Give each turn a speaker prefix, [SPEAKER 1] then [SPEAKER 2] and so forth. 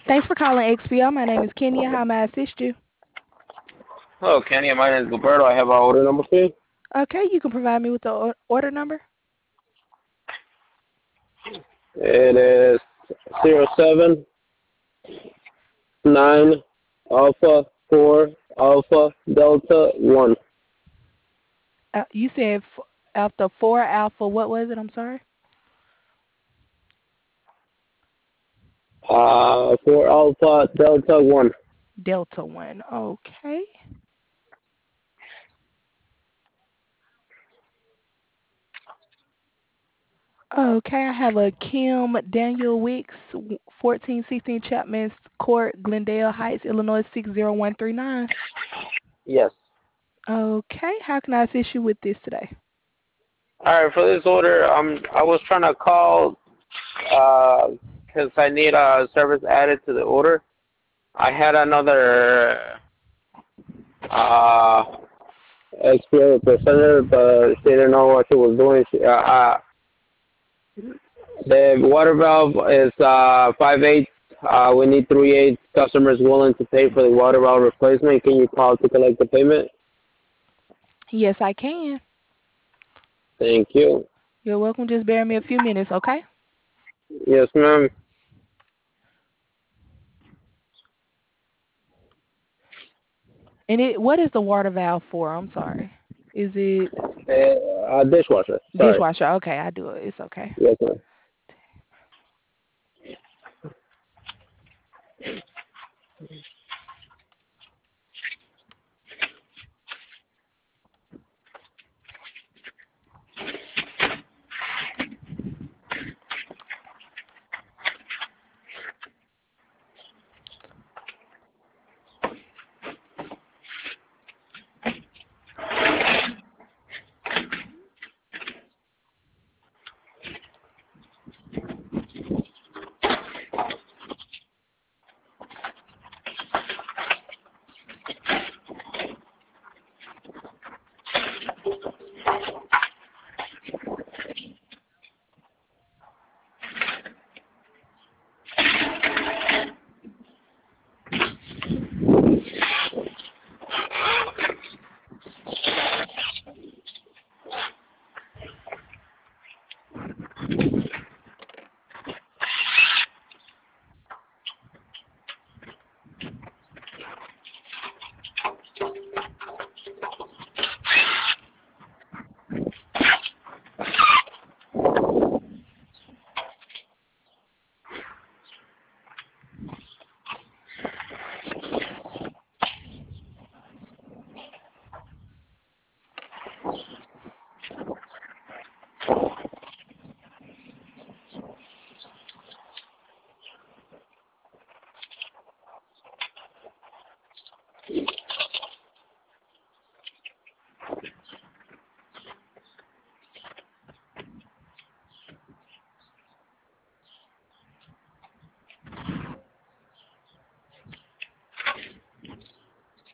[SPEAKER 1] Thanks for calling XPO. My name is Kenya. How may I assist you?
[SPEAKER 2] Hello, Kenny. My name is Gilberto. I have our order number for you.
[SPEAKER 1] Okay, you can provide me with the order number.
[SPEAKER 2] It is 079 Alpha 4 Alpha Delta 1.
[SPEAKER 1] You said after 4 alpha, what was it? I'm sorry.
[SPEAKER 2] 4 Alpha Delta 1.
[SPEAKER 1] Delta 1. Okay. Okay, I have a Kim Daniel Wicks, 1416 Chapman Court, Glendale Heights, Illinois 60139.
[SPEAKER 2] Yes.
[SPEAKER 1] Okay, how can I assist you with this today?
[SPEAKER 2] All right. For this order, I was trying to call because I need a service added to the order. I had another uh XPO representative, but she didn't know what she was doing. The water valve is 5/8. We need 3/8 customers willing to pay for the water valve replacement. Can you call to collect the payment?
[SPEAKER 1] Yes, I can.
[SPEAKER 2] Thank you.
[SPEAKER 1] You're welcome. Just bear me a few minutes, okay?
[SPEAKER 2] Yes, ma'am.
[SPEAKER 1] And what is the water valve for? I'm sorry. Is it
[SPEAKER 2] Dishwasher. Sorry.
[SPEAKER 1] dishwasher? Okay, I do it. It's okay.
[SPEAKER 2] Yes, ma'am.